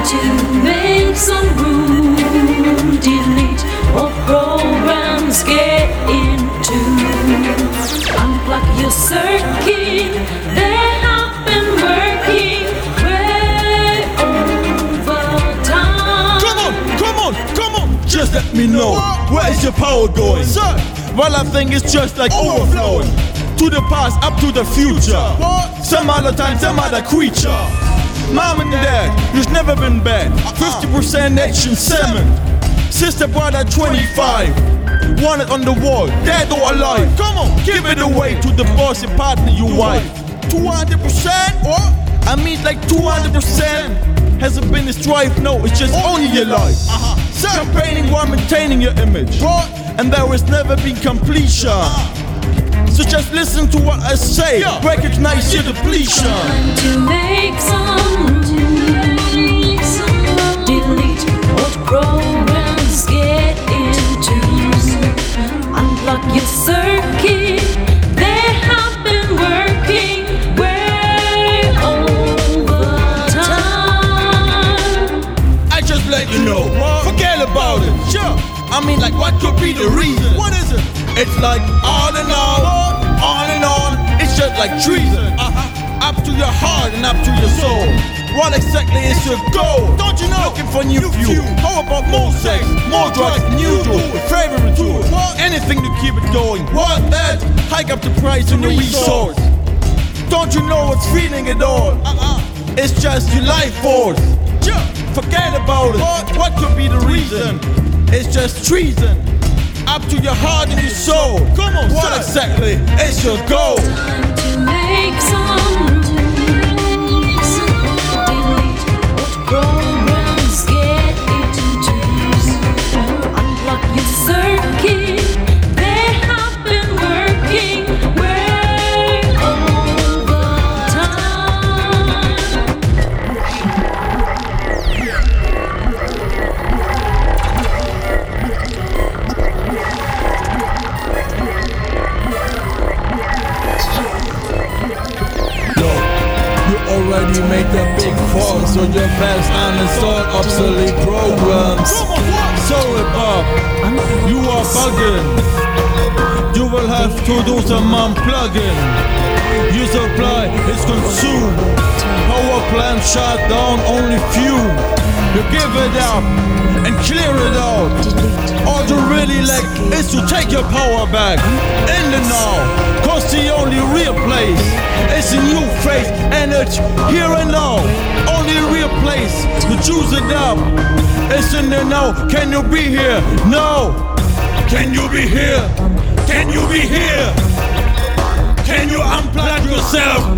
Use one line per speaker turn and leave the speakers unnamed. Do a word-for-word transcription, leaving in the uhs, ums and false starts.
to make some room, delete all programs, get into. Unplug your circuit, they have been working way over time.
Come on, come on, come on, just let me know, where is your power going? Sir, well I think it's just like overflowing. To the past, up to the future. Some other time, some other creature. Mom and dad, you've never been bad. fifty percent Asian salmon. Sister brother twenty-five. Wanted on the wall, dead or alive. Come on, give it away to the boss and partner, your wife. two hundred percent? Or? I mean like two hundred percent. Hasn't been a strife, no, it's just only your life. Uh-huh. Campaigning while maintaining your image. And there has never been completion. So just listen to what I say, yeah. Recognize your depletion.
Time to make some room, delete old programs, get into. Unplug your circuit, they have been working way over time.
I just let you know, forget about it. Sure. I mean, like, what could be the reason? What is it? It's like on and on, on and on. It's just like treason. Uh-huh. Up to your heart and up to your soul. What exactly is your goal? Don't you know? Looking for new fuel. How about more sex, more drugs than usual? Favorite tool, anything to keep it going. What that? Hike up the price and the resource. Don't you know what's feeding it all? Uh-uh. It's just your life force. Forget about it. What could be the reason? It's just treason. Up to your heart and your soul. Come on, what exactly is your goal?
Time to make some room, delete old programs, get into. Unplug your circuit, they have been working way over time.
Already made a big fault, so your past uninstalled obsolete programs. Sorry Bob, you are bugging. You will have to do some unplugging. Your supply is consumed. Power plant shut down, only few. You give it up and clear it out. All you really lack is to take your power back in the now. Cause the only real place is in your face, and it's here and now. Only real place to choose it up is in the now. Can you be here? No. Can you be here? Can you be here? Can you unplug yourself